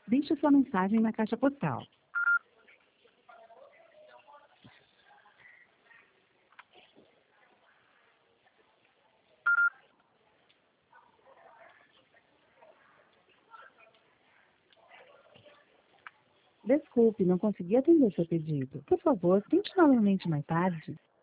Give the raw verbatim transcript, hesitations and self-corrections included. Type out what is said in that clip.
Deixe sua mensagem na caixa postal. Desculpe, não consegui atender seu pedido. Por favor, tente novamente mais tarde.